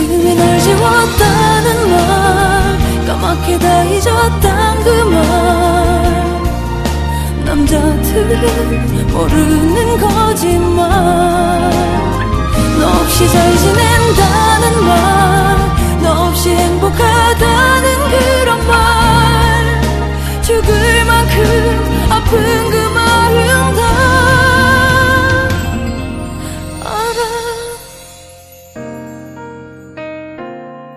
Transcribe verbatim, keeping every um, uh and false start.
가슴이 널 지웠다는 말, 까맣게 다 잊었단 그 말, 남자들은 모르는 거짓말. 너 없이 잘 지낸다는 말, 너 없이 행복하다